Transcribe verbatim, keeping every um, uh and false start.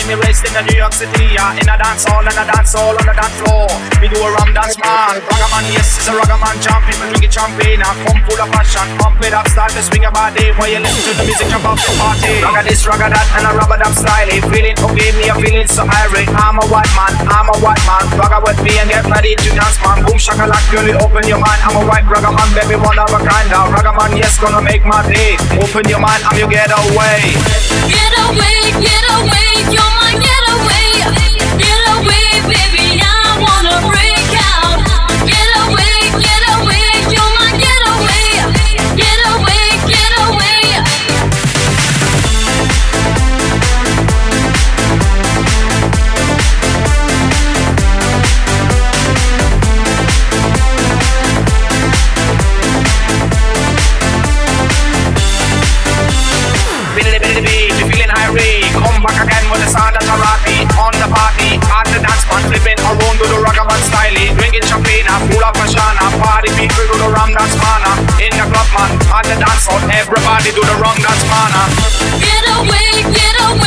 me rest in the New York City, yeah. In a dance hall and a dance hall on the dance floor. Me do a rum dance man. Ragaman, yes, it's a ragaman jump. People drinking champagne, I come full of passion. Pump it up, start to swing your body while you listen to the music, jump up the party. Ragga this, ragga that, and a rubber dub style. Feeling okay, me a feeling so irate. I'm a white man, I'm a white man. Ragga with me and get ready to dance, man. Boom shakalak, girl, open your mind. I'm a white ragaman, baby, one of a kind. Now ragaman, yes, gonna make my day. Open your mind, I'm your getaway. Get away, get away, you're my getaway. Get away, baby, I wanna break out. Get away, get away, you're my getaway. Get away, get away. Come back again with the sound of Tarati. On the party, at the dance man, flipping around to the ragaman style. Drinking champagne, full of passion. Party people do the rum dance man. In the club man, at the dance hall, everybody do the rum dance man. Get away, get away.